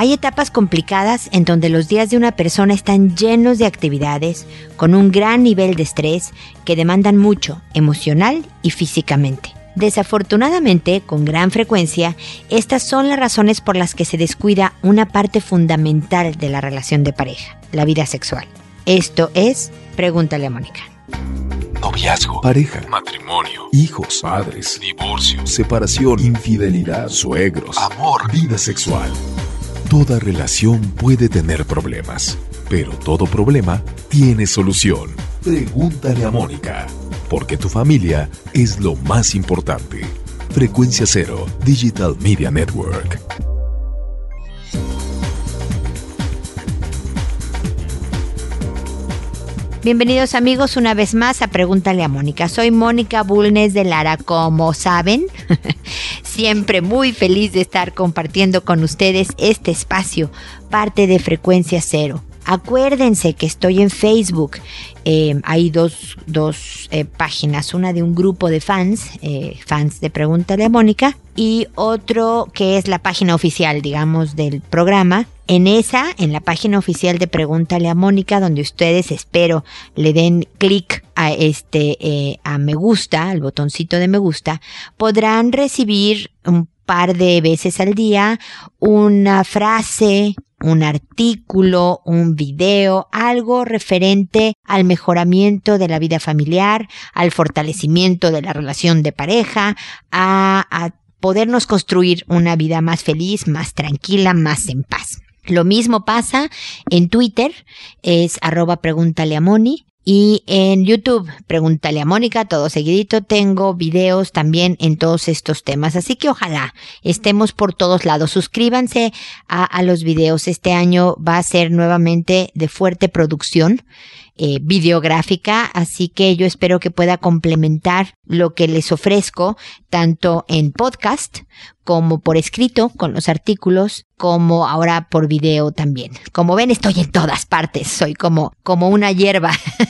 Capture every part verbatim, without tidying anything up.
Hay etapas complicadas en donde los días de una persona están llenos de actividades, con un gran nivel de estrés que demandan mucho, emocional y físicamente. Desafortunadamente, con gran frecuencia, estas son las razones por las que se descuida una parte fundamental de la relación de pareja, la vida sexual. Esto es Pregúntale a Mónica. Noviazgo, pareja, matrimonio, hijos, padres, divorcio, separación, infidelidad, suegros, amor, vida sexual. Toda relación puede tener problemas, pero todo problema tiene solución. Pregúntale a Mónica, porque tu familia es lo más importante. Frecuencia Cero, Digital Media Network. Bienvenidos amigos una vez más a Pregúntale a Mónica. Soy Mónica Bulnes de Lara, como saben. Siempre muy feliz de estar compartiendo con ustedes este espacio, parte de Frecuencia Cero. Acuérdense que estoy en Facebook. Eh, hay dos, dos eh, páginas, una de un grupo de fans, eh, fans de Pregúntale a Mónica, y otro que es la página oficial, digamos, del programa. En esa, en la página oficial de Pregúntale a Mónica, donde ustedes, espero, le den clic a este, eh, a me gusta, al botoncito de me gusta, podrán recibir un par de veces al día una frase, un artículo, un video, algo referente al mejoramiento de la vida familiar, al fortalecimiento de la relación de pareja, a, a podernos construir una vida más feliz, más tranquila, más en paz. Lo mismo pasa en Twitter, es arroba pregúntale a Moni. Y en YouTube, Pregúntale a Mónica, todo seguidito, tengo videos también en todos estos temas. Así que ojalá estemos por todos lados. Suscríbanse a, a los videos. Este año va a ser nuevamente de fuerte producción eh, videográfica. Así que yo espero que pueda complementar lo que les ofrezco, tanto en podcast como por escrito, con los artículos, como ahora por video también. Como ven, estoy en todas partes. Soy como, como una hierba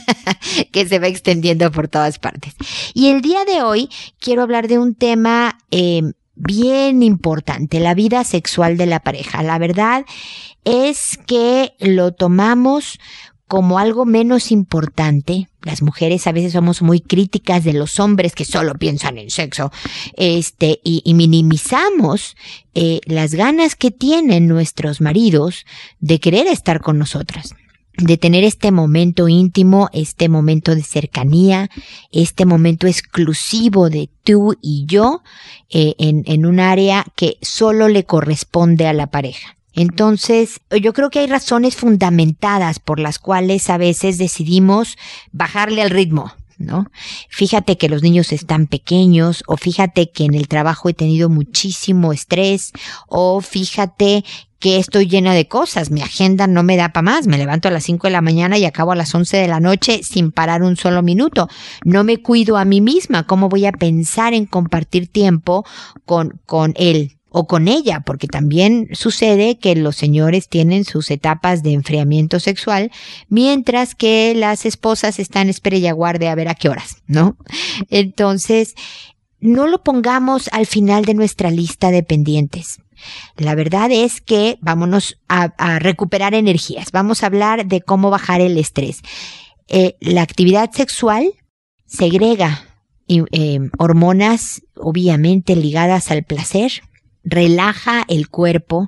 que se va extendiendo por todas partes. Y el día de hoy quiero hablar de un tema eh, bien importante, la vida sexual de la pareja. La verdad es que lo tomamos como algo menos importante. Las mujeres a veces somos muy críticas de los hombres que solo piensan en sexo, este, y, y minimizamos eh, las ganas que tienen nuestros maridos de querer estar con nosotras, de tener este momento íntimo, este momento de cercanía, este momento exclusivo de tú y yo, eh, en, en un área que solo le corresponde a la pareja. Entonces, yo creo que hay razones fundamentadas por las cuales a veces decidimos bajarle al ritmo, ¿no? Fíjate que los niños están pequeños, o fíjate que en el trabajo he tenido muchísimo estrés, o fíjate que estoy llena de cosas, mi agenda no me da para más, me levanto a las cinco de la mañana y acabo a las once de la noche sin parar un solo minuto. No me cuido a mí misma, ¿cómo voy a pensar en compartir tiempo con, con él? O con ella, porque también sucede que los señores tienen sus etapas de enfriamiento sexual, mientras que las esposas están espera y aguarde a ver a qué horas, ¿no? Entonces, no lo pongamos al final de nuestra lista de pendientes. La verdad es que vámonos a, a recuperar energías. Vamos a hablar de cómo bajar el estrés. Eh, la actividad sexual segrega eh, hormonas obviamente ligadas al placer, relaja el cuerpo,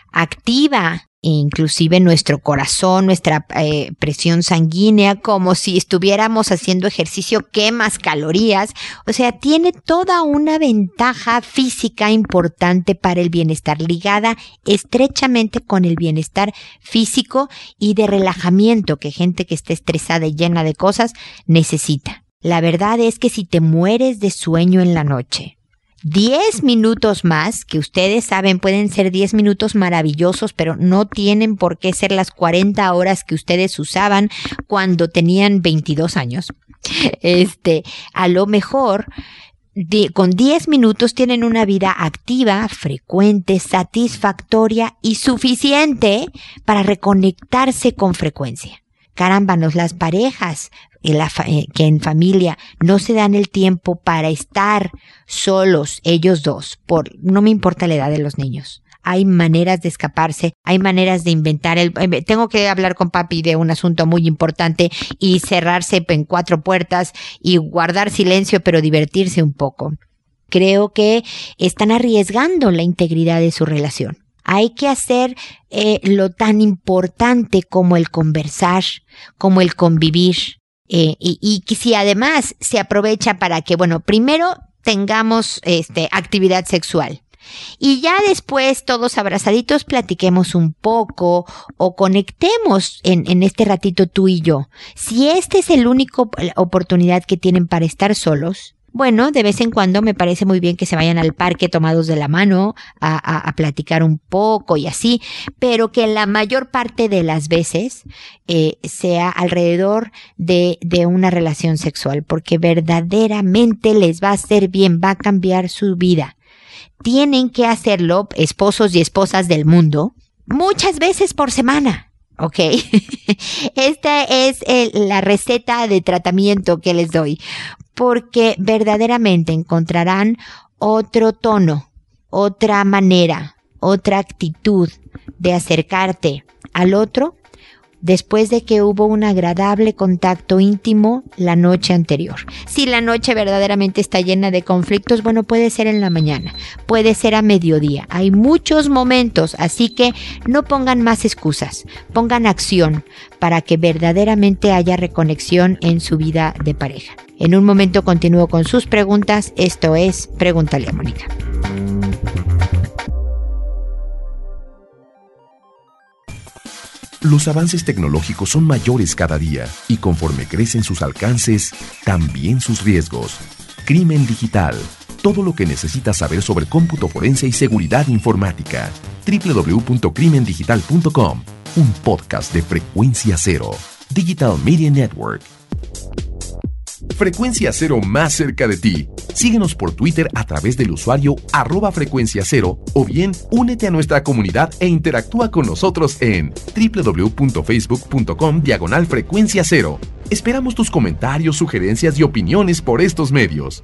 activa inclusive nuestro corazón, nuestra eh, presión sanguínea, como si estuviéramos haciendo ejercicio, quemas calorías. O sea, tiene toda una ventaja física importante para el bienestar, ligada estrechamente con el bienestar físico y de relajamiento que gente que esté estresada y llena de cosas necesita. La verdad es que si te mueres de sueño en la noche, diez minutos más, que ustedes saben pueden ser diez minutos maravillosos, pero no tienen por qué ser las cuarenta horas que ustedes usaban cuando tenían veintidós años. Este, a lo mejor, de, con diez minutos tienen una vida activa, frecuente, satisfactoria y suficiente para reconectarse con frecuencia. Carámbanos, las parejas en la fa- que en familia no se dan el tiempo para estar solos, ellos dos, por no me importa la edad de los niños. hay maneras de escaparse, hay maneras de inventar. El, tengo que hablar con papi de un asunto muy importante y cerrarse en cuatro puertas y guardar silencio, pero divertirse un poco. Creo que están arriesgando la integridad de su relación. Hay que hacer eh, lo tan importante como el conversar, como el convivir. Eh, y, y que si además se aprovecha para que, bueno, primero tengamos este, actividad sexual. Y ya después, todos abrazaditos, platiquemos un poco o conectemos en, en este ratito tú y yo. Si esta es la única oportunidad que tienen para estar solos, bueno, de vez en cuando me parece muy bien que se vayan al parque tomados de la mano a, a, a platicar un poco y así, pero que la mayor parte de las veces eh, sea alrededor de, de una relación sexual, porque verdaderamente les va a hacer bien, va a cambiar su vida. Tienen que hacerlo, esposos y esposas del mundo, muchas veces por semana. Ok, esta es el, la receta de tratamiento que les doy, porque verdaderamente encontrarán otro tono, otra manera, otra actitud de acercarte al otro después de que hubo un agradable contacto íntimo la noche anterior. Si la noche verdaderamente está llena de conflictos, bueno, puede ser en la mañana, puede ser a mediodía. Hay muchos momentos, así que no pongan más excusas, pongan acción para que verdaderamente haya reconexión en su vida de pareja. En un momento continúo con sus preguntas. Esto es Pregúntale a Mónica. Los avances tecnológicos son mayores cada día y conforme crecen sus alcances, también sus riesgos. Crimen Digital. Todo lo que necesitas saber sobre cómputo forense y seguridad informática. doble u doble u doble u punto crimen digital punto com. Un podcast de Frecuencia Cero. Digital Media Network. Frecuencia Cero más cerca de ti. Síguenos por Twitter a través del usuario arroba Frecuencia Cero o bien únete a nuestra comunidad e interactúa con nosotros en doble u doble u doble u punto facebook punto com diagonal Frecuencia Cero. Esperamos tus comentarios, sugerencias y opiniones por estos medios.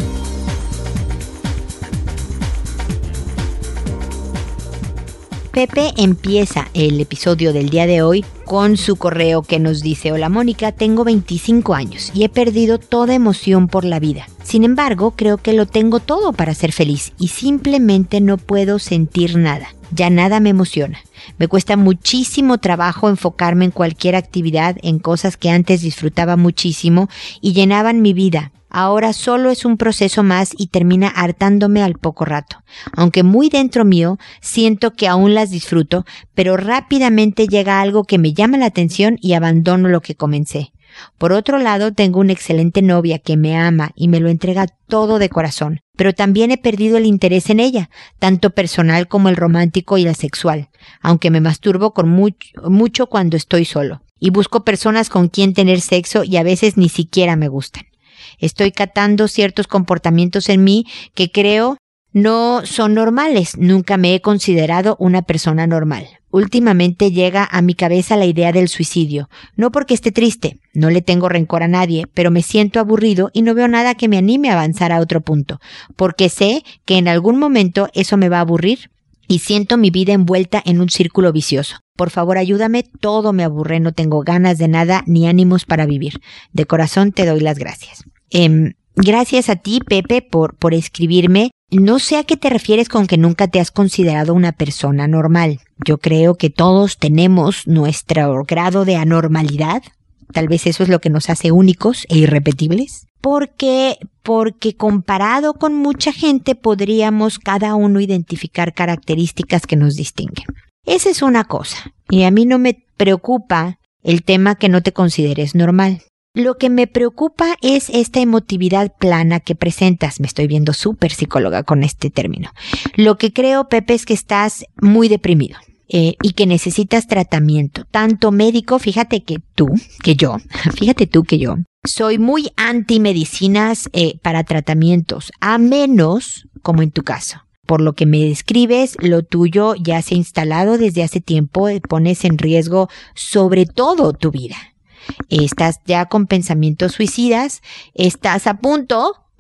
Pepe empieza el episodio del día de hoy con su correo que nos dice: hola Mónica, tengo veinticinco años y he perdido toda emoción por la vida. Sin embargo, creo que lo tengo todo para ser feliz y simplemente no puedo sentir nada. Ya nada me emociona. Me cuesta muchísimo trabajo enfocarme en cualquier actividad, en cosas que antes disfrutaba muchísimo y llenaban mi vida. Ahora solo es un proceso más y termina hartándome al poco rato. Aunque muy dentro mío siento que aún las disfruto, pero rápidamente llega algo que me llama la atención y abandono lo que comencé. Por otro lado, tengo una excelente novia que me ama y me lo entrega todo de corazón, pero también he perdido el interés en ella, tanto personal como el romántico y el sexual, aunque me masturbo con mucho, mucho cuando estoy solo, y busco personas con quien tener sexo y a veces ni siquiera me gustan. Estoy catando ciertos comportamientos en mí que creo no son normales. Nunca me he considerado una persona normal. Últimamente llega a mi cabeza la idea del suicidio. No porque esté triste, no le tengo rencor a nadie, pero me siento aburrido y no veo nada que me anime a avanzar a otro punto, porque sé que en algún momento eso me va a aburrir y siento mi vida envuelta en un círculo vicioso. Por favor, ayúdame, todo me aburre, no tengo ganas de nada ni ánimos para vivir. De corazón te doy las gracias. Eh, gracias a ti, Pepe, por, por escribirme. No sé a qué te refieres con que nunca te has considerado una persona normal. Yo creo que todos tenemos nuestro grado de anormalidad. Tal vez eso es lo que nos hace únicos e irrepetibles. Porque, porque comparado con mucha gente podríamos cada uno identificar características que nos distinguen. Esa es una cosa. Y a mí no me preocupa el tema que no te consideres normal. Lo que me preocupa es esta emotividad plana que presentas. Me estoy viendo súper psicóloga con este término. Lo que creo, Pepe, es que estás muy deprimido eh, y que necesitas tratamiento, tanto médico. Fíjate que tú, que yo, fíjate tú que yo, soy muy anti medicinas eh, para tratamientos, a menos como en tu caso. Por lo que me describes, lo tuyo ya se ha instalado desde hace tiempo, pones en riesgo sobre todo tu vida. Estás ya con pensamientos suicidas, estás a punto,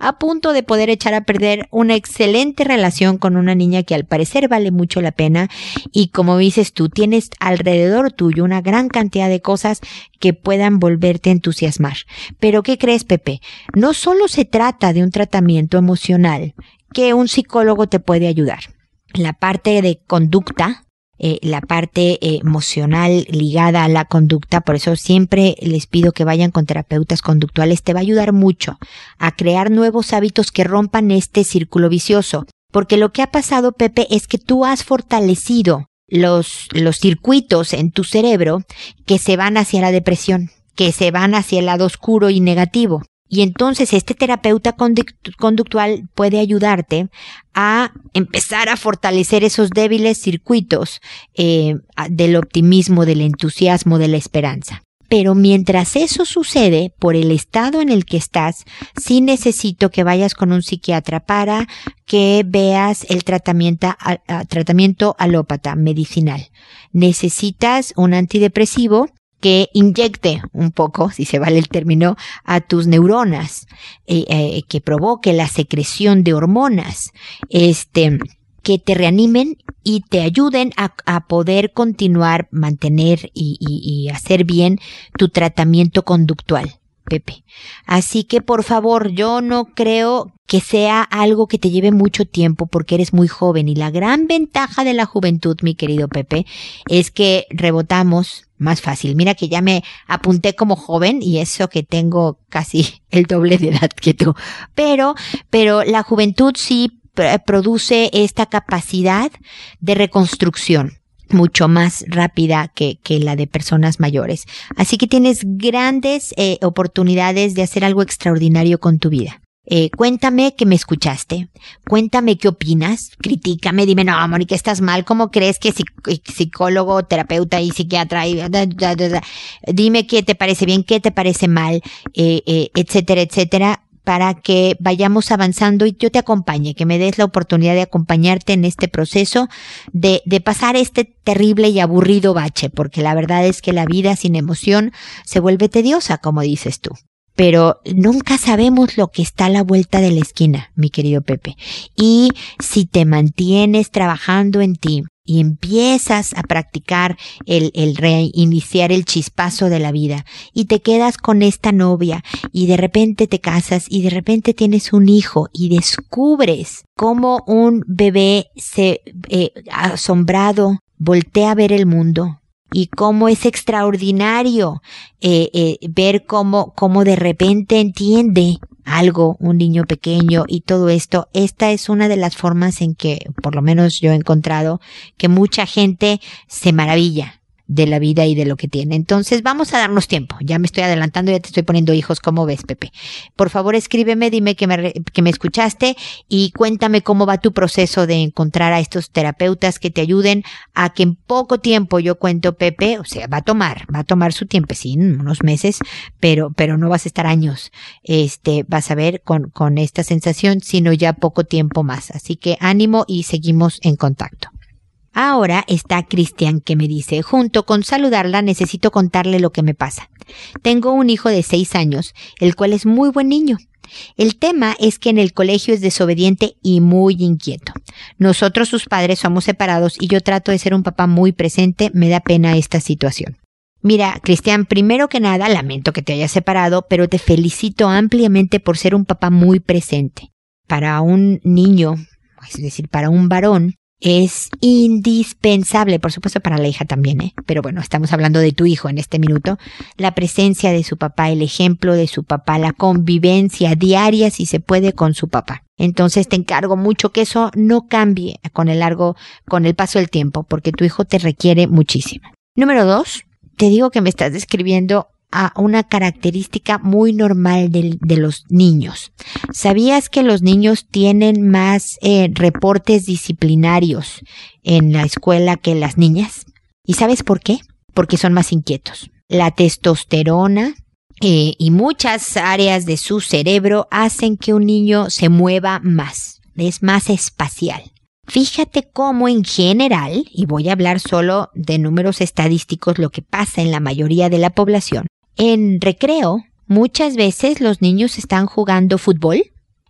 a punto de poder echar a perder una excelente relación con una niña que al parecer vale mucho la pena y como dices tú, tienes alrededor tuyo una gran cantidad de cosas que puedan volverte a entusiasmar. Pero ¿qué crees, Pepe? No solo se trata de un tratamiento emocional que un psicólogo te puede ayudar. La parte de conducta, Eh, la parte eh, emocional ligada a la conducta, por eso siempre les pido que vayan con terapeutas conductuales, te va a ayudar mucho a crear nuevos hábitos que rompan este círculo vicioso, porque lo que ha pasado, Pepe, es que tú has fortalecido los, los circuitos en tu cerebro que se van hacia la depresión, que se van hacia el lado oscuro y negativo. Y entonces este terapeuta conductual puede ayudarte a empezar a fortalecer esos débiles circuitos eh, del optimismo, del entusiasmo, de la esperanza. Pero mientras eso sucede, por el estado en el que estás, sí necesito que vayas con un psiquiatra para que veas el tratamiento, a, a, tratamiento alópata, medicinal. Necesitas un antidepresivo que inyecte un poco, si se vale el término, a tus neuronas, eh, eh, que provoque la secreción de hormonas, este, que te reanimen y te ayuden a, a poder continuar, mantener y, y, y hacer bien tu tratamiento conductual, Pepe. Así que por favor, yo no creo que sea algo que te lleve mucho tiempo porque eres muy joven y la gran ventaja de la juventud, mi querido Pepe, es que rebotamos más fácil. Mira que ya me apunté como joven y eso que tengo casi el doble de edad que tú. Pero, pero la juventud sí produce esta capacidad de reconstrucción mucho más rápida que, que la de personas mayores. Así que tienes grandes eh, oportunidades de hacer algo extraordinario con tu vida. Eh, cuéntame que me escuchaste, cuéntame qué opinas, critícame, dime, no, Mónica, estás mal, ¿cómo crees que psic- psicólogo, terapeuta y psiquiatra, y, da, da, da, da. Dime qué te parece bien, qué te parece mal, eh, eh, etcétera, etcétera, para que vayamos avanzando y yo te acompañe, que me des la oportunidad de acompañarte en este proceso de, de pasar este terrible y aburrido bache, porque la verdad es que la vida sin emoción se vuelve tediosa, como dices tú. Pero nunca sabemos lo que está a la vuelta de la esquina, mi querido Pepe. Y si te mantienes trabajando en ti y empiezas a practicar el, el reiniciar el chispazo de la vida y te quedas con esta novia y de repente te casas y de repente tienes un hijo y descubres cómo un bebé se eh, asombrado voltea a ver el mundo. Y cómo es extraordinario eh, eh, ver cómo, cómo de repente entiende algo un niño pequeño y todo esto. Esta es una de las formas en que, por lo menos yo he encontrado, que mucha gente se maravilla de la vida y de lo que tiene. Entonces vamos a darnos tiempo. Ya me estoy adelantando, ya te estoy poniendo hijos. ¿Cómo ves, Pepe? Por favor, escríbeme, dime que me, que me escuchaste y cuéntame cómo va tu proceso de encontrar a estos terapeutas que te ayuden a que en poco tiempo, yo cuento, Pepe, o sea, va a tomar, va a tomar su tiempo, sí, unos meses, pero, pero no vas a estar años, este, vas a ver con, con esta sensación, sino ya poco tiempo más. Así que ánimo y seguimos en contacto. Ahora está Cristian que me dice, junto con saludarla necesito contarle lo que me pasa. Tengo un hijo de seis años, el cual es muy buen niño. El tema es que en el colegio es desobediente y muy inquieto. Nosotros sus padres somos separados y yo trato de ser un papá muy presente, me da pena esta situación. Mira, Cristian, primero que nada, lamento que te hayas separado, pero te felicito ampliamente por ser un papá muy presente. Para un niño, es decir, para un varón, es indispensable, por supuesto para la hija también, ¿eh? Pero bueno, estamos hablando de tu hijo en este minuto, la presencia de su papá, el ejemplo de su papá, la convivencia diaria, si se puede, con su papá. Entonces te encargo mucho que eso no cambie con el largo, con el paso del tiempo, porque tu hijo te requiere muchísimo. Número dos, te digo que me estás describiendo a una característica muy normal de, de los niños. ¿Sabías que los niños tienen más eh, reportes disciplinarios en la escuela que las niñas? ¿Y sabes por qué? Porque son más inquietos. La testosterona eh, y muchas áreas de su cerebro hacen que un niño se mueva más, es más espacial. Fíjate cómo en general, y voy a hablar solo de números estadísticos, lo que pasa en la mayoría de la población. En recreo, muchas veces los niños están jugando fútbol,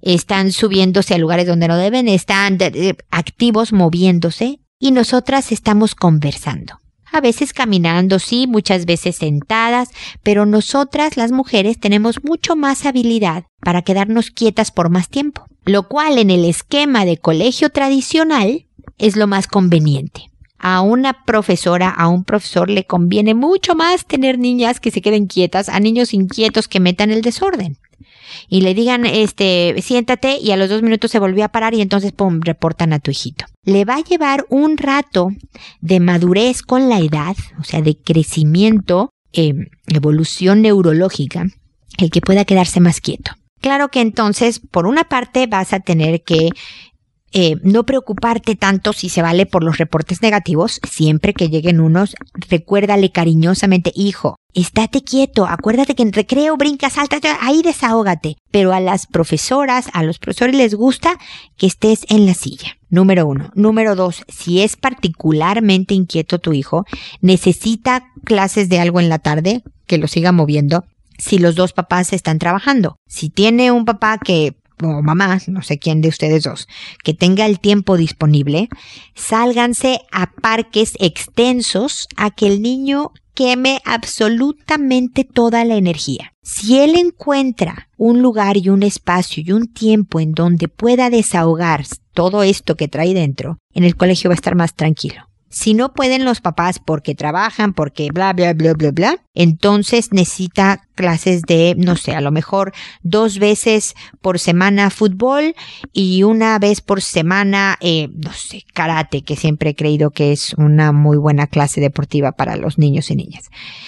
están subiéndose a lugares donde no deben, están de, de, activos, moviéndose, y nosotras estamos conversando. A veces caminando, sí, muchas veces sentadas, pero nosotras, las mujeres, tenemos mucho más habilidad para quedarnos quietas por más tiempo, lo cual en el esquema de colegio tradicional es lo más conveniente. A una profesora, a un profesor le conviene mucho más tener niñas que se queden quietas a niños inquietos que metan el desorden. Y le digan, este, siéntate, y a los dos minutos se volvió a parar y entonces, pum, reportan a tu hijito. Le va a llevar un rato de madurez con la edad, o sea, de crecimiento, eh, evolución neurológica, el que pueda quedarse más quieto. Claro que entonces, por una parte, vas a tener que Eh, no preocuparte tanto, si se vale, por los reportes negativos. Siempre que lleguen unos, recuérdale cariñosamente, hijo, estate quieto, acuérdate que en recreo brinca, salta, ahí desahógate. Pero a las profesoras, a los profesores les gusta que estés en la silla. Número uno. Número dos, si es particularmente inquieto tu hijo, necesita clases de algo en la tarde, que lo siga moviendo, si los dos papás están trabajando. Si tiene un papá que o mamá, no sé quién de ustedes dos, que tenga el tiempo disponible, sálganse a parques extensos a que el niño queme absolutamente toda la energía. Si él encuentra un lugar y un espacio y un tiempo en donde pueda desahogar todo esto que trae dentro, en el colegio va a estar más tranquilo. Si no pueden los papás porque trabajan, porque bla, bla, bla, bla, bla, entonces necesita clases de, no sé, a lo mejor dos veces por semana fútbol y una vez por semana, eh, no sé, karate, que siempre he creído que es una muy buena clase deportiva para los niños y niñas.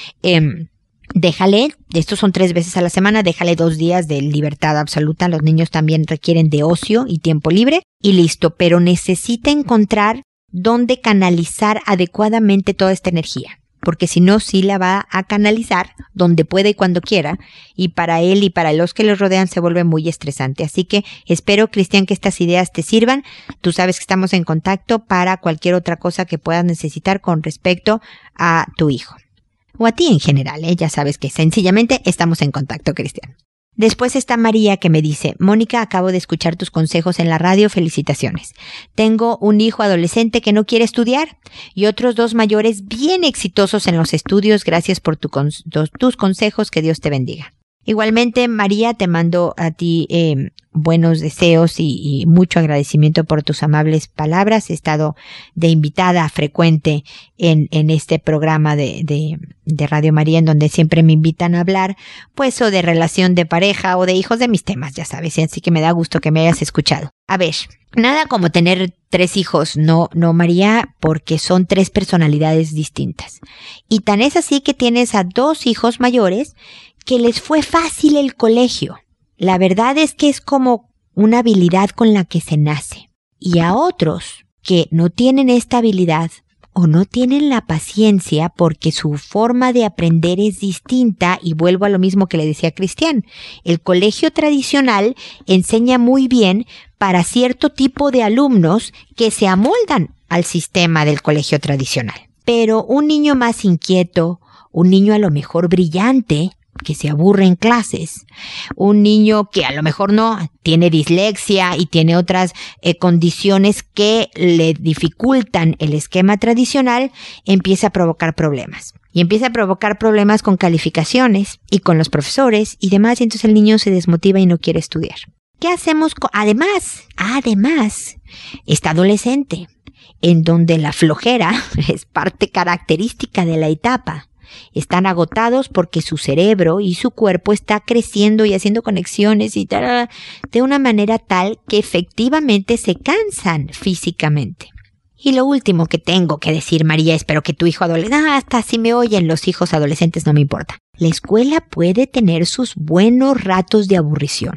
Eh, Déjale, estos son tres veces a la semana, déjale dos días de libertad absoluta. Los niños también requieren de ocio y tiempo libre y listo, pero necesita encontrar dónde canalizar adecuadamente toda esta energía, porque si no, sí la va a canalizar donde pueda y cuando quiera, y para él y para los que los rodean se vuelve muy estresante. Así que espero, Cristian, que estas ideas te sirvan. Tú sabes que estamos en contacto para cualquier otra cosa que puedas necesitar con respecto a tu hijo. O a ti en general, ¿eh? Ya sabes que sencillamente estamos en contacto, Cristian. Después está María, que me dice, Mónica, acabo de escuchar tus consejos en la radio, felicitaciones. Tengo un hijo adolescente que no quiere estudiar y otros dos mayores bien exitosos en los estudios. Gracias por tu con- tus consejos, que Dios te bendiga. Igualmente, María, te mando a ti eh, buenos deseos y, y mucho agradecimiento por tus amables palabras. He estado de invitada frecuente en, en este programa de, de, de Radio María, en donde siempre me invitan a hablar, pues, o de relación de pareja o de hijos, de mis temas, ya sabes, así que me da gusto que me hayas escuchado. A ver, nada como tener tres hijos, no, no, María, porque son tres personalidades distintas. Y tan es así que tienes a dos hijos mayores que les fue fácil el colegio. La verdad es que es como una habilidad con la que se nace. Y a otros que no tienen esta habilidad o no tienen la paciencia porque su forma de aprender es distinta, y vuelvo a lo mismo que le decía Cristian. El colegio tradicional enseña muy bien para cierto tipo de alumnos que se amoldan al sistema del colegio tradicional. Pero un niño más inquieto, un niño a lo mejor brillante, que se aburre en clases, un niño que a lo mejor no tiene dislexia y tiene otras eh, condiciones que le dificultan el esquema tradicional, empieza a provocar problemas. Y empieza a provocar problemas con calificaciones y con los profesores y demás, y entonces el niño se desmotiva y no quiere estudiar. ¿Qué hacemos con...? Además, además, está adolescente, en donde la flojera es parte característica de la etapa. Están agotados porque su cerebro y su cuerpo está creciendo y haciendo conexiones y tal, de una manera tal que efectivamente se cansan físicamente. Y lo último que tengo que decir, María, espero que tu hijo adolescente, ah, hasta si me oyen los hijos adolescentes, no me importa. La escuela puede tener sus buenos ratos de aburrición.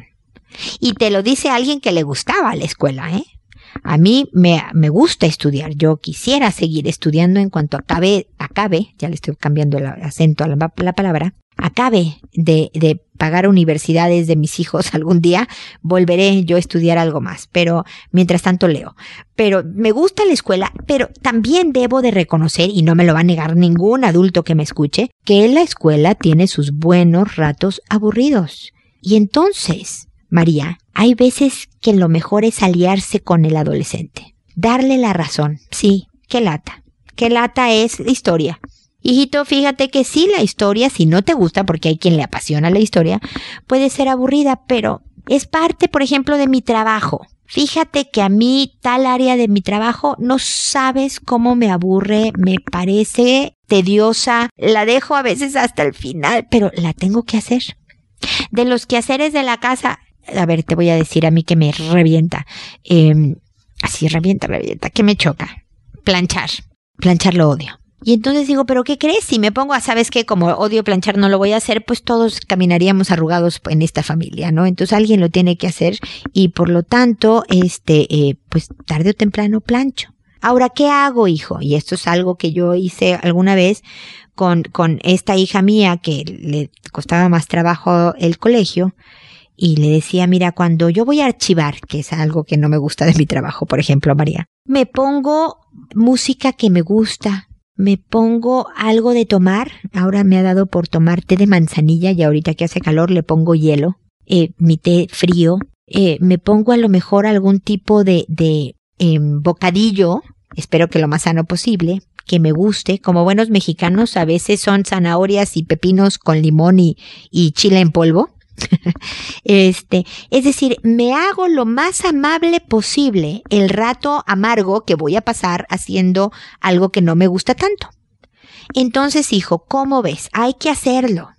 Y te lo dice alguien que le gustaba la escuela, ¿eh? A mí me, me gusta estudiar. Yo quisiera seguir estudiando en cuanto acabe, acabe, ya le estoy cambiando el acento a la, la palabra, acabe de, de pagar universidades de mis hijos algún día, volveré yo a estudiar algo más. Pero mientras tanto leo. Pero me gusta la escuela, pero también debo de reconocer, y no me lo va a negar ningún adulto que me escuche, que la escuela tiene sus buenos ratos aburridos. Y entonces María, hay veces que lo mejor es aliarse con el adolescente. Darle la razón. Sí, qué lata. Qué lata es la historia. Hijito, fíjate que sí, la historia, si no te gusta, porque hay quien le apasiona la historia, puede ser aburrida, pero es parte, por ejemplo, de mi trabajo. Fíjate que a mí tal área de mi trabajo no sabes cómo me aburre, me parece tediosa, la dejo a veces hasta el final, pero la tengo que hacer. De los quehaceres de la casa, a ver, te voy a decir a mí que me revienta, eh, así revienta, revienta, que me choca, planchar, planchar lo odio. Y entonces digo, ¿pero qué crees? Si me pongo a, ¿sabes qué? Como odio planchar, no lo voy a hacer, pues todos caminaríamos arrugados en esta familia, ¿no? Entonces alguien lo tiene que hacer y por lo tanto, este, eh, pues tarde o temprano plancho. Ahora, ¿qué hago, hijo? Y esto es algo que yo hice alguna vez con, con esta hija mía que le costaba más trabajo el colegio. Y le decía, mira, cuando yo voy a archivar, que es algo que no me gusta de mi trabajo, por ejemplo, María, me pongo música que me gusta. Me pongo algo de tomar, ahora me ha dado por tomar té de manzanilla y ahorita que hace calor le pongo hielo, eh, mi té frío, eh, me pongo a lo mejor algún tipo de, de eh, bocadillo, espero que lo más sano posible, que me guste, como buenos mexicanos a veces son zanahorias y pepinos con limón y, y chile en polvo. Este, es decir, me hago lo más amable posible el rato amargo que voy a pasar haciendo algo que no me gusta tanto. Entonces, hijo, ¿cómo ves? Hay que hacerlo.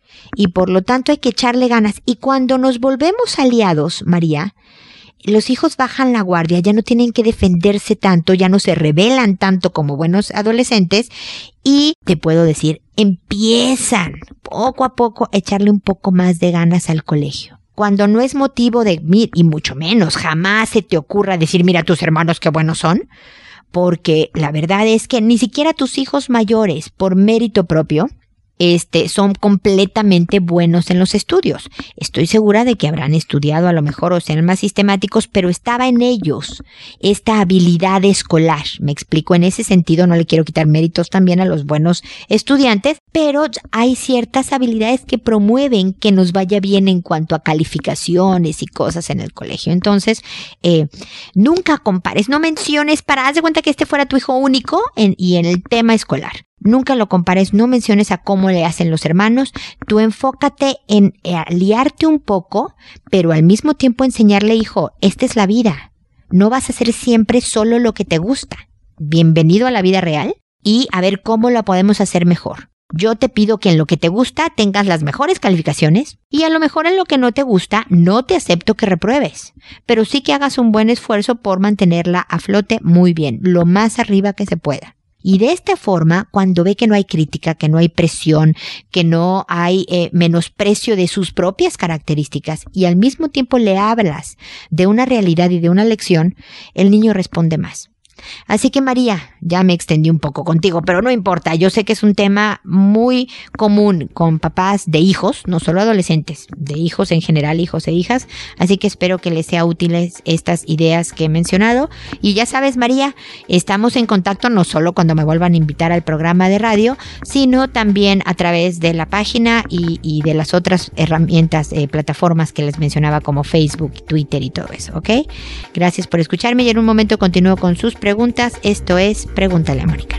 Y por lo tanto hay que echarle ganas. Y cuando nos volvemos aliados, María, los hijos bajan la guardia, ya no tienen que defenderse tanto, ya no se rebelan tanto como buenos adolescentes y te puedo decir, empiezan poco a poco a echarle un poco más de ganas al colegio. Cuando no es motivo de, y mucho menos, jamás se te ocurra decir, mira tus hermanos qué buenos son, porque la verdad es que ni siquiera tus hijos mayores, por mérito propio, Este, son completamente buenos en los estudios. Estoy segura de que habrán estudiado a lo mejor o sean más sistemáticos, pero estaba en ellos esta habilidad escolar. Me explico, en ese sentido no le quiero quitar méritos también a los buenos estudiantes, pero hay ciertas habilidades que promueven que nos vaya bien en cuanto a calificaciones y cosas en el colegio. Entonces, eh, nunca compares, no menciones para, haz de cuenta que este fuera tu hijo único en, y en el tema escolar. Nunca lo compares, no menciones a cómo le hacen los hermanos, tú enfócate en aliarte un poco, pero al mismo tiempo enseñarle, hijo, esta es la vida, no vas a hacer siempre solo lo que te gusta, bienvenido a la vida real y a ver cómo lo podemos hacer mejor. Yo te pido que en lo que te gusta tengas las mejores calificaciones y a lo mejor en lo que no te gusta no te acepto que repruebes, pero sí que hagas un buen esfuerzo por mantenerla a flote muy bien, lo más arriba que se pueda. Y de esta forma, cuando ve que no hay crítica, que no hay presión, que no hay eh, menosprecio de sus propias características y al mismo tiempo le hablas de una realidad y de una lección, el niño responde más. Así que María, ya me extendí un poco contigo, pero no importa, yo sé que es un tema muy común con papás de hijos, no solo adolescentes, de hijos en general, hijos e hijas, así que espero que les sea útiles estas ideas que he mencionado. Y ya sabes, María, estamos en contacto no solo cuando me vuelvan a invitar al programa de radio, sino también a través de la página y, y de las otras herramientas, eh, plataformas que les mencionaba como Facebook, Twitter y todo eso, ¿ok? Gracias por escucharme y en un momento continúo con sus preguntas. Preguntas, esto es Pregúntale a Mónica.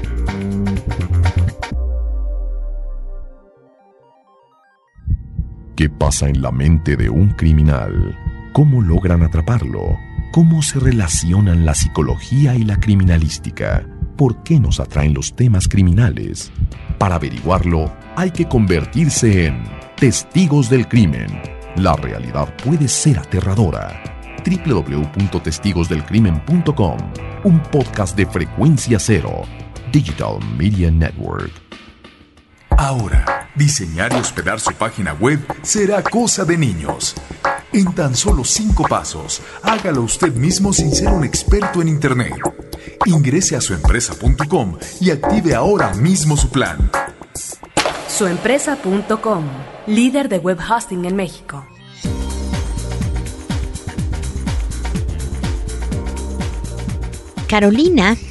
¿Qué pasa en la mente de un criminal? ¿Cómo logran atraparlo? ¿Cómo se relacionan la psicología y la criminalística? ¿Por qué nos atraen los temas criminales? Para averiguarlo, hay que convertirse en testigos del crimen. La realidad puede ser aterradora. doble u doble u doble u punto testigos del crimen punto com, un podcast de Frecuencia Cero, Digital Media Network. Ahora, diseñar y hospedar su página web será cosa de niños. En tan solo cinco pasos, hágalo usted mismo sin ser un experto en Internet. Ingrese a su empresa punto com y active ahora mismo su plan. su empresa punto com, líder de web hosting en México. Carolina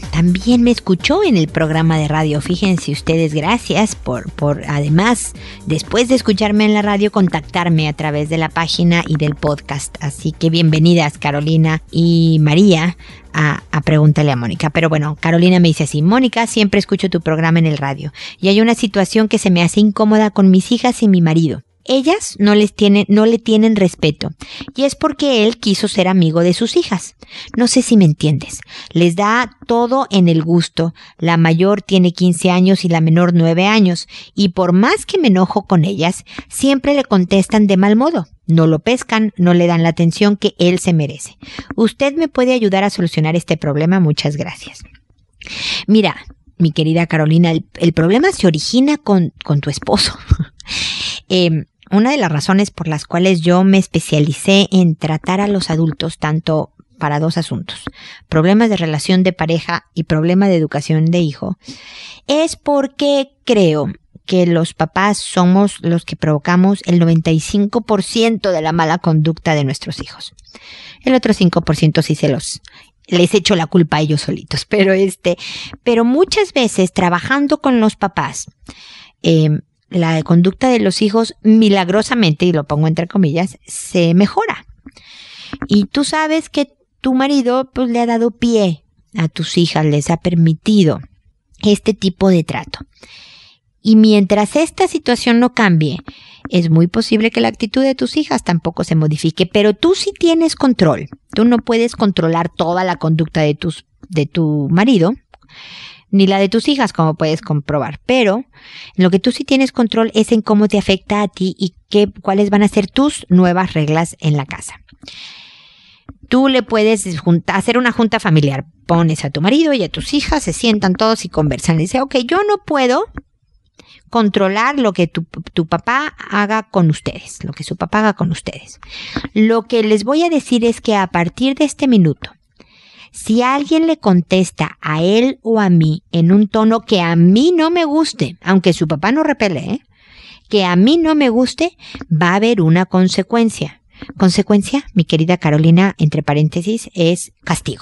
también me escuchó en el programa de radio. Fíjense ustedes, gracias por, por además, después de escucharme en la radio, contactarme a través de la página y del podcast. Así que bienvenidas, Carolina y María, a, a Pregúntale a Mónica. Pero bueno, Carolina me dice así: Mónica, siempre escucho tu programa en el radio y hay una situación que se me hace incómoda con mis hijas y mi marido. Ellas no les tienen, no le tienen respeto, y es porque él quiso ser amigo de sus hijas. No sé si me entiendes. Les da todo en el gusto. La mayor tiene quince años y la menor nueve años, y por más que me enojo con ellas, siempre le contestan de mal modo. No lo pescan, no le dan la atención que él se merece. ¿Usted me puede ayudar a solucionar este problema? Muchas gracias. Mira, mi querida Carolina, el, el problema se origina con, con tu esposo. eh, Una de las razones por las cuales yo me especialicé en tratar a los adultos tanto para dos asuntos, problemas de relación de pareja y problema de educación de hijo, es porque creo que los papás somos los que provocamos el noventa y cinco por ciento de la mala conducta de nuestros hijos. El otro cinco por ciento sí se los les echo la culpa a ellos solitos, pero este, pero muchas veces trabajando con los papás, eh, la conducta de los hijos milagrosamente, y lo pongo entre comillas, se mejora. Y tú sabes que tu marido pues le ha dado pie a tus hijas, les ha permitido este tipo de trato. Y mientras esta situación no cambie, es muy posible que la actitud de tus hijas tampoco se modifique, pero tú sí tienes control. Tú no puedes controlar toda la conducta de tus, de tu marido, ni la de tus hijas, como puedes comprobar, pero lo que tú sí tienes control es en cómo te afecta a ti y qué, cuáles van a ser tus nuevas reglas en la casa. Tú le puedes junta, hacer una junta familiar, pones a tu marido y a tus hijas, se sientan todos y conversan. Y dice, ok, yo no puedo controlar lo que tu, tu papá haga con ustedes, lo que su papá haga con ustedes. Lo que les voy a decir es que a partir de este minuto, si alguien le contesta a él o a mí en un tono que a mí no me guste, aunque su papá no repele, ¿eh? que a mí no me guste, va a haber una consecuencia. Consecuencia, mi querida Carolina, entre paréntesis, es castigo.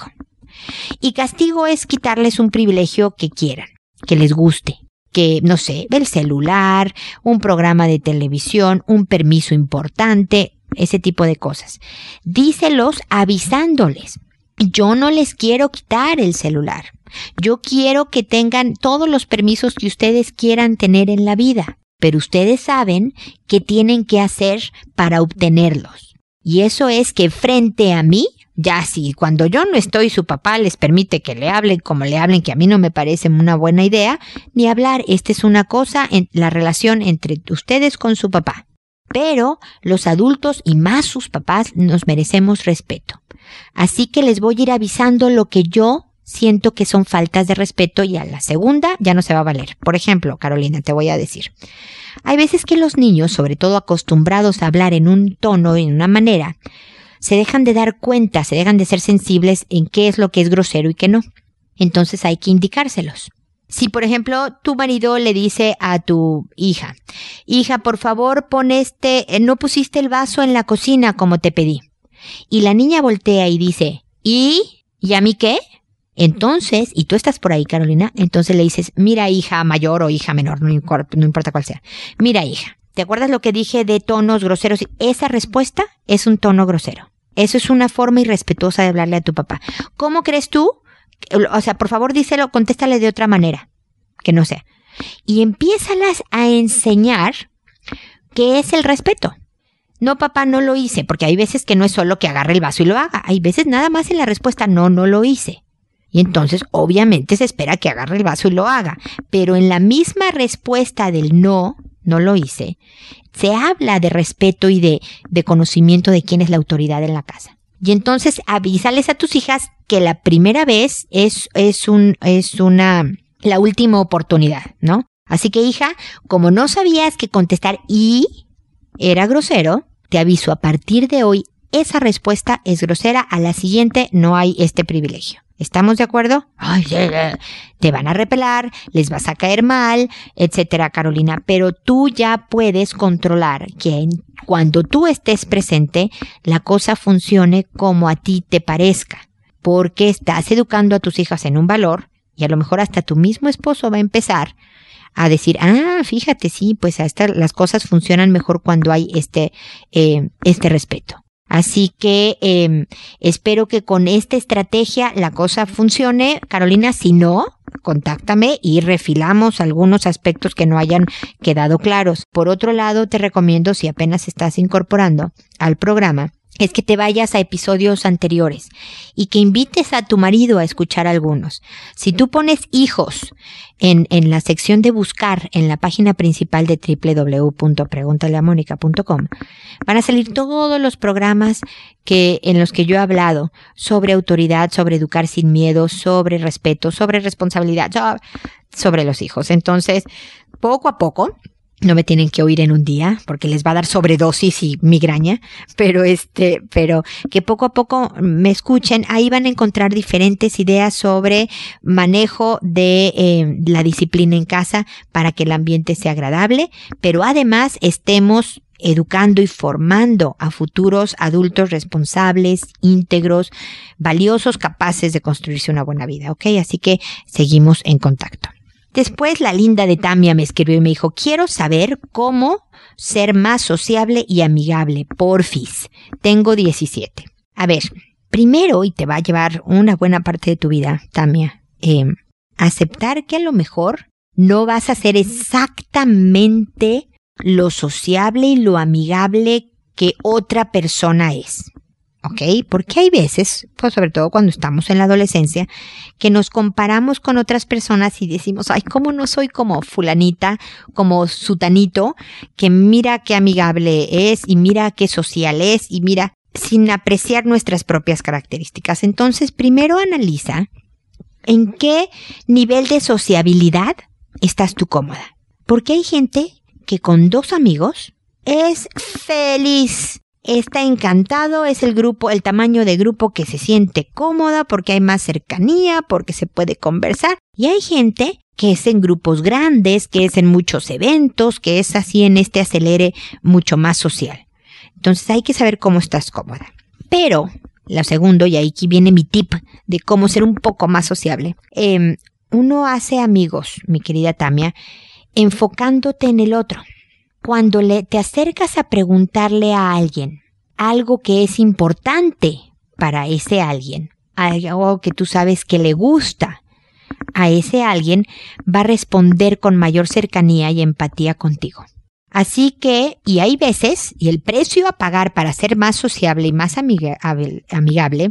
Y castigo es quitarles un privilegio que quieran, que les guste. Que, no sé, el celular, un programa de televisión, un permiso importante, ese tipo de cosas. Díselos avisándoles. Yo no les quiero quitar el celular. Yo quiero que tengan todos los permisos que ustedes quieran tener en la vida, pero ustedes saben qué tienen que hacer para obtenerlos. Y eso es que frente a mí, ya si cuando yo no estoy, su papá les permite que le hablen como le hablen, que a mí no me parece una buena idea, ni hablar. Esta es una cosa en la relación entre ustedes con su papá. Pero los adultos y más sus papás nos merecemos respeto. Así que les voy a ir avisando lo que yo siento que son faltas de respeto y a la segunda ya no se va a valer. Por ejemplo, Carolina, te voy a decir. Hay veces que los niños, sobre todo acostumbrados a hablar en un tono, en una manera, se dejan de dar cuenta, se dejan de ser sensibles en qué es lo que es grosero y qué no. Entonces hay que indicárselos. Si, por ejemplo, tu marido le dice a tu hija, hija, por favor, pon este, no pusiste el vaso en la cocina como te pedí. Y la niña voltea y dice, ¿y? ¿Y a mí qué? Entonces, y tú estás por ahí, Carolina, entonces le dices, mira, hija mayor o hija menor, no importa, no importa cuál sea. Mira, hija, ¿te acuerdas lo que dije de tonos groseros? Esa respuesta es un tono grosero. Eso es una forma irrespetuosa de hablarle a tu papá. ¿Cómo crees tú? O sea, por favor, díselo, contéstale de otra manera, que no sea. Y empiézalas a enseñar qué es el respeto. No, papá, no lo hice, porque hay veces que no es solo que agarre el vaso y lo haga. Hay veces nada más en la respuesta, no, no lo hice. Y entonces, obviamente, se espera que agarre el vaso y lo haga. Pero en la misma respuesta del no, no lo hice, se habla de respeto y de, de conocimiento de quién es la autoridad en la casa. Y entonces, avísales a tus hijas que la primera vez es, es un, es una, la última oportunidad, ¿no? Así que, hija, como no sabías que contestar y era grosero, te aviso, a partir de hoy, esa respuesta es grosera, a la siguiente no hay este privilegio. ¿Estamos de acuerdo? Ay, te van a repelar, les vas a caer mal, etcétera, Carolina. Pero tú ya puedes controlar que en, cuando tú estés presente, la cosa funcione como a ti te parezca. Porque estás educando a tus hijas en un valor Y a lo mejor hasta tu mismo esposo va a empezar a decir, ah, fíjate, sí, pues hasta las cosas funcionan mejor cuando hay este, eh, este respeto. Así que eh, espero que con esta estrategia la cosa funcione. Carolina, si no, contáctame y refilamos algunos aspectos que no hayan quedado claros. Por otro lado, te recomiendo, si apenas estás incorporando al programa, es que te vayas a episodios anteriores y que invites a tu marido a escuchar algunos. Si tú pones hijos en, en la sección de buscar en la página principal de doble u doble u doble u punto preguntale a mónica punto com, van a salir todos los programas que, en los que yo he hablado sobre autoridad, sobre educar sin miedo, sobre respeto, sobre responsabilidad, sobre, sobre los hijos. Entonces, poco a poco, no me tienen que oír en un día porque les va a dar sobredosis y migraña, pero este, pero que poco a poco me escuchen. Ahí van a encontrar diferentes ideas sobre manejo de eh, la disciplina en casa para que el ambiente sea agradable, pero además estemos educando y formando a futuros adultos responsables, íntegros, valiosos, capaces de construirse una buena vida, ¿ok? Así que seguimos en contacto. Después la linda de Tamia me escribió y me dijo, quiero saber cómo ser más sociable y amigable, porfis. Tengo diecisiete. A ver, primero, y te va a llevar una buena parte de tu vida, Tamia, eh, aceptar que a lo mejor no vas a ser exactamente lo sociable y lo amigable que otra persona es. ¿Ok? Porque hay veces, pues sobre todo cuando estamos en la adolescencia, que nos comparamos con otras personas y decimos, ay, ¿cómo no soy como fulanita, como sutanito, que mira qué amigable es y mira qué social es y mira, sin apreciar nuestras propias características? Entonces, primero analiza en qué nivel de sociabilidad estás tú cómoda. Porque hay gente que con dos amigos es feliz. Está encantado, es el grupo, el tamaño de grupo que se siente cómoda porque hay más cercanía, porque se puede conversar. Y hay gente que es en grupos grandes, que es en muchos eventos, que es así en este acelere mucho más social. Entonces hay que saber cómo estás cómoda. Pero, lo segundo, y aquí viene mi tip de cómo ser un poco más sociable. Eh, uno hace amigos, mi querida Tamia, enfocándote en el otro. Cuando le, te acercas a preguntarle a alguien algo que es importante para ese alguien, algo que tú sabes que le gusta a ese alguien, va a responder con mayor cercanía y empatía contigo. Así que, y hay veces, y el precio a pagar para ser más sociable y más amigable, amigable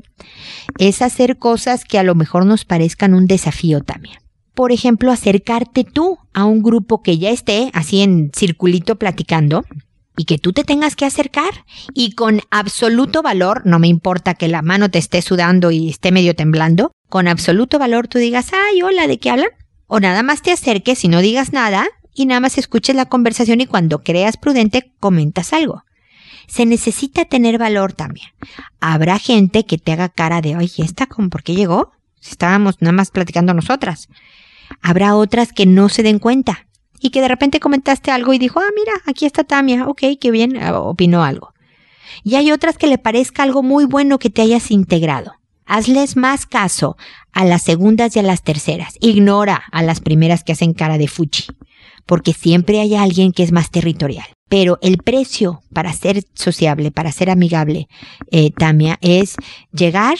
es hacer cosas que a lo mejor nos parezcan un desafío también. Por ejemplo, acercarte tú a un grupo que ya esté así en circulito platicando y que tú te tengas que acercar y con absoluto valor, no me importa que la mano te esté sudando y esté medio temblando, con absoluto valor tú digas, ay, hola, ¿de qué hablan? O nada más te acerques y no digas nada y nada más escuches la conversación y cuando creas prudente comentas algo. Se necesita tener valor también. Habrá gente que te haga cara de, ay, ¿esta con por qué llegó? Si estábamos nada más platicando nosotras. Habrá otras que no se den cuenta y que de repente comentaste algo y dijo, ah, mira, aquí está Tamia, ok, qué bien, opinó algo. Y hay otras que le parezca algo muy bueno que te hayas integrado. Hazles más caso a las segundas y a las terceras. Ignora a las primeras que hacen cara de fuchi, porque siempre hay alguien que es más territorial. Pero el precio para ser sociable, para ser amigable, eh, Tamia, es llegar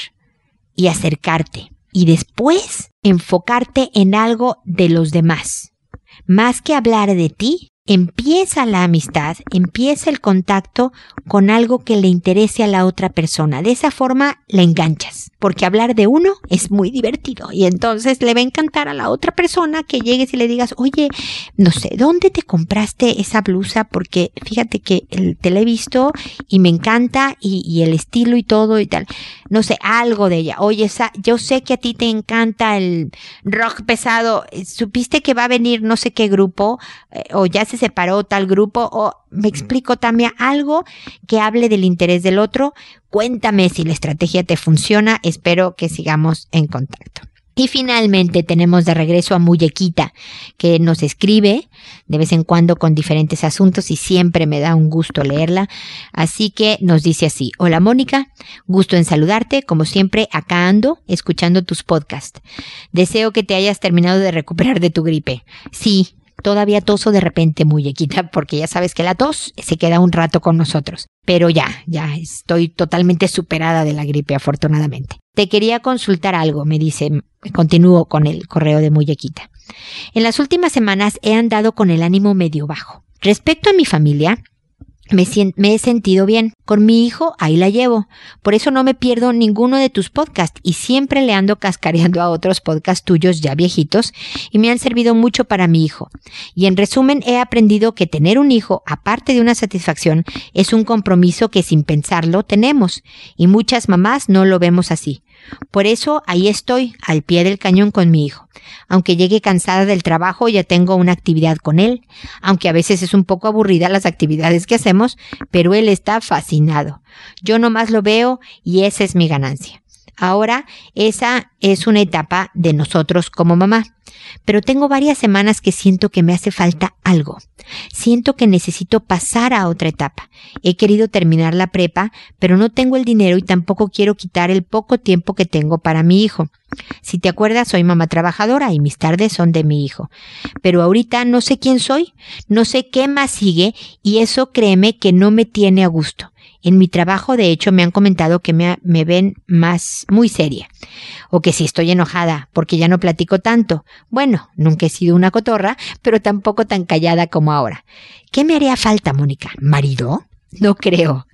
y acercarte. Y después enfocarte en algo de los demás. Más que hablar de ti, empieza la amistad, empieza el contacto con algo que le interese a la otra persona. De esa forma la enganchas, porque hablar de uno es muy divertido y entonces le va a encantar a la otra persona que llegues y le digas, oye, no sé, ¿dónde te compraste esa blusa? Porque fíjate que te la he visto y me encanta y, y el estilo y todo y tal. No sé, algo de ella. Oye, esa, yo sé que a ti te encanta el rock pesado. ¿Supiste que va a venir no sé qué grupo? Eh, o ya se separó tal grupo, o me explico también algo que hable del interés del otro. Cuéntame si la estrategia te funciona, espero que sigamos en contacto. Y finalmente tenemos de regreso a Muñequita, que nos escribe de vez en cuando con diferentes asuntos y siempre me da un gusto leerla. Así que nos dice así: hola Mónica, gusto en saludarte, como siempre acá ando escuchando tus podcasts. Deseo que te hayas terminado de recuperar de tu gripe. Sí, todavía toso de repente, Muñequita, porque ya sabes que la tos se queda un rato con nosotros. Pero ya, ya estoy totalmente superada de la gripe, afortunadamente. Te quería consultar algo, me dice, continúo con el correo de Muñequita. En las últimas semanas he andado con el ánimo medio bajo. Respecto a mi familia, Me, me he sentido bien. Con mi hijo, ahí la llevo. Por eso no me pierdo ninguno de tus podcasts y siempre le ando cascareando a otros podcasts tuyos ya viejitos y me han servido mucho para mi hijo. Y en resumen, he aprendido que tener un hijo, aparte de una satisfacción, es un compromiso que sin pensarlo tenemos y muchas mamás no lo vemos así. Por eso ahí estoy, al pie del cañón con mi hijo. Aunque llegue cansada del trabajo, ya tengo una actividad con él, aunque a veces es un poco aburrida las actividades que hacemos, pero él está fascinado. Yo nomás lo veo y esa es mi ganancia. Ahora, esa es una etapa de nosotros como mamá, pero tengo varias semanas que siento que me hace falta algo. Siento que necesito pasar a otra etapa. He querido terminar la prepa, pero no tengo el dinero y tampoco quiero quitar el poco tiempo que tengo para mi hijo. Si te acuerdas, soy mamá trabajadora y mis tardes son de mi hijo. Pero ahorita no sé quién soy, no sé qué más sigue y eso créeme que no me tiene a gusto. En mi trabajo, de hecho, me han comentado que me, me ven más muy seria. O que si estoy enojada porque ya no platico tanto. Bueno, nunca he sido una cotorra, pero tampoco tan callada como ahora. ¿Qué me haría falta, Mónica? ¿Marido? No creo.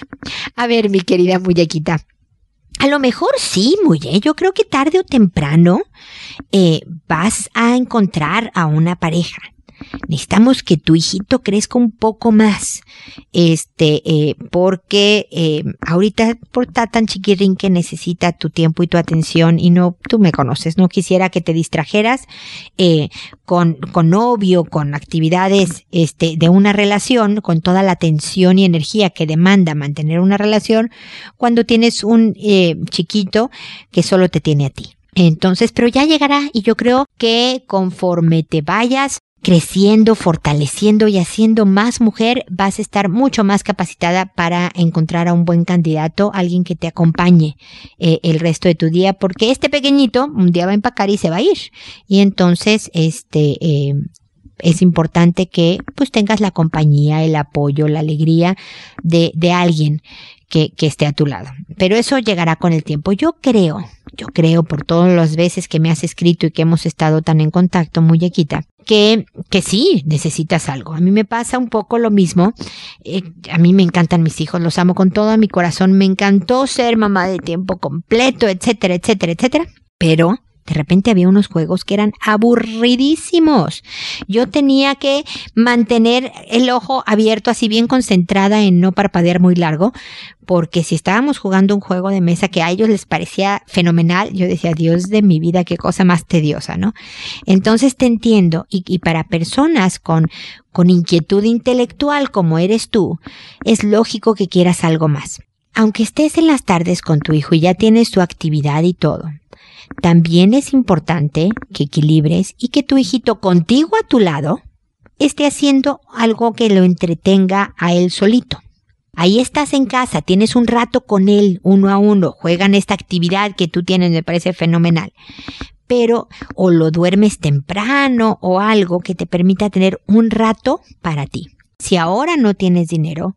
A ver, mi querida Muñequita. A lo mejor sí, Muñe. Yo creo que tarde o temprano eh, vas a encontrar a una pareja. Necesitamos que tu hijito crezca un poco más, este, eh, porque eh, ahorita por estar tan chiquirín que necesita tu tiempo y tu atención y no, tú me conoces, no quisiera que te distrajeras eh, con, con novio, con actividades, este, de una relación, con toda la atención y energía que demanda mantener una relación cuando tienes un eh, chiquito que solo te tiene a ti. Entonces, pero ya llegará y yo creo que conforme te vayas creciendo, fortaleciendo y haciendo más mujer, vas a estar mucho más capacitada para encontrar a un buen candidato, alguien que te acompañe eh, el resto de tu día, porque este pequeñito un día va a empacar y se va a ir. Y entonces, este, eh, es importante que pues tengas la compañía, el apoyo, la alegría de, de alguien que, que esté a tu lado. Pero eso llegará con el tiempo. Yo creo, yo creo por todas las veces que me has escrito y que hemos estado tan en contacto, Muñequita, que, que sí, necesitas algo. A mí me pasa un poco lo mismo. Eh, a mí me encantan mis hijos, los amo con todo mi corazón. Me encantó ser mamá de tiempo completo, etcétera, etcétera, etcétera. Pero de repente había unos juegos que eran aburridísimos. Yo tenía que mantener el ojo abierto, así bien concentrada en no parpadear muy largo, porque si estábamos jugando un juego de mesa que a ellos les parecía fenomenal, yo decía, Dios de mi vida, qué cosa más tediosa, ¿no? Entonces te entiendo, y, y para personas con, con inquietud intelectual como eres tú, es lógico que quieras algo más. Aunque estés en las tardes con tu hijo y ya tienes tu actividad y todo, también es importante que equilibres y que tu hijito contigo a tu lado esté haciendo algo que lo entretenga a él solito. Ahí estás en casa, tienes un rato con él, uno a uno, juegan esta actividad que tú tienes, me parece fenomenal. Pero o lo duermes temprano o algo que te permita tener un rato para ti. Si ahora no tienes dinero,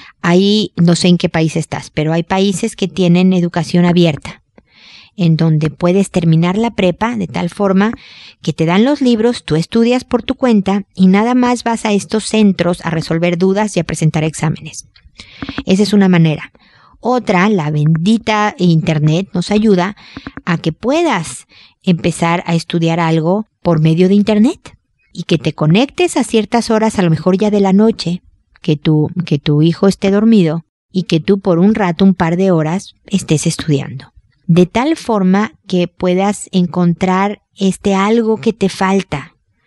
ahí no sé en qué país estás, pero hay países que tienen educación abierta, en donde puedes terminar la prepa de tal forma que te dan los libros, tú estudias por tu cuenta y nada más vas a estos centros a resolver dudas y a presentar exámenes. Esa es una manera. Otra, la bendita internet nos ayuda a que puedas empezar a estudiar algo por medio de internet y que te conectes a ciertas horas, a lo mejor ya de la noche, que tu, que tu hijo esté dormido y que tú por un rato, un par de horas, estés estudiando. De tal forma que puedas encontrar este algo que te falta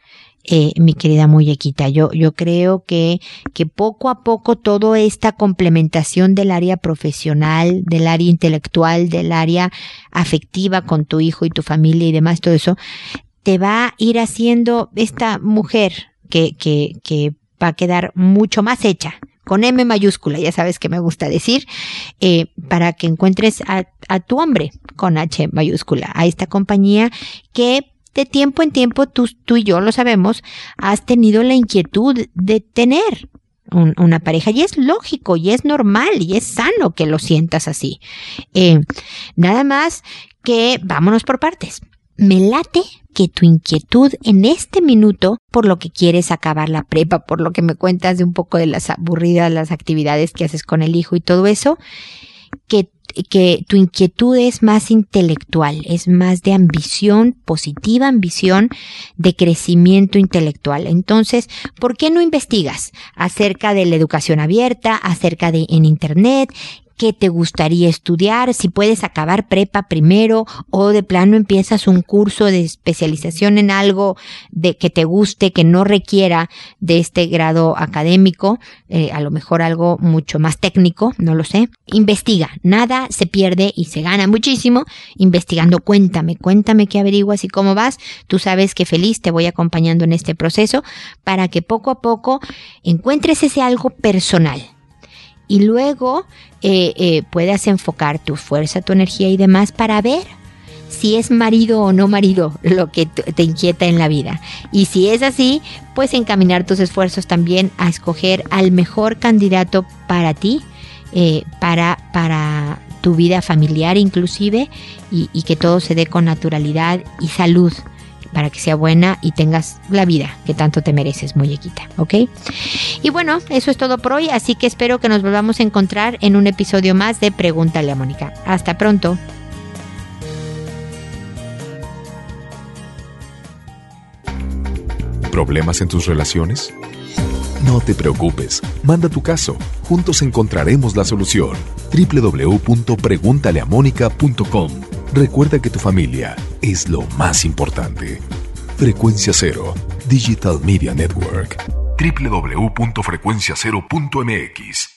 eh, mi querida muñequita. Yo, yo creo que, que poco a poco toda esta complementación del área profesional, del área intelectual, del área afectiva con tu hijo y tu familia y demás, todo eso, te va a ir haciendo esta mujer que, que, que va a quedar mucho más hecha, con M mayúscula, ya sabes que me gusta decir, eh, para que encuentres a, a tu hombre con H mayúscula, a esta compañía que de tiempo en tiempo tú, tú y yo lo sabemos, has tenido la inquietud de tener un, una pareja, y es lógico y es normal y es sano que lo sientas así. Eh, nada más que vámonos por partes. Me late que tu inquietud en este minuto, por lo que quieres acabar la prepa, por lo que me cuentas de un poco de las aburridas, las actividades que haces con el hijo y todo eso, que, que tu inquietud es más intelectual, es más de ambición, positiva ambición de crecimiento intelectual. Entonces, ¿por qué no investigas acerca de la educación abierta, acerca de en Internet? ¿Qué te gustaría estudiar? Si puedes acabar prepa primero o de plano empiezas un curso de especialización en algo de que te guste, que no requiera de este grado académico, eh, a lo mejor algo mucho más técnico, no lo sé. Investiga, nada se pierde y se gana muchísimo investigando. Cuéntame, cuéntame qué averiguas y cómo vas. Tú sabes que feliz te voy acompañando en este proceso para que poco a poco encuentres ese algo personal. Y luego eh, eh, puedas enfocar tu fuerza, tu energía y demás para ver si es marido o no marido lo que te inquieta en la vida. Y si es así, pues encaminar tus esfuerzos también a escoger al mejor candidato para ti, eh, para, para tu vida familiar inclusive, y, y que todo se dé con naturalidad y salud, para que sea buena y tengas la vida que tanto te mereces, muñequita, ¿ok? Y bueno, eso es todo por hoy, así que espero que nos volvamos a encontrar en un episodio más de Pregúntale a Mónica. Hasta pronto. ¿Problemas en tus relaciones? No te preocupes, manda tu caso. Juntos encontraremos la solución. doble u doble u doble u punto pregúntale a mónica punto com. Recuerda que tu familia es lo más importante. Frecuencia Cero, Digital Media Network. doble u doble u doble u punto frecuencia cero punto m x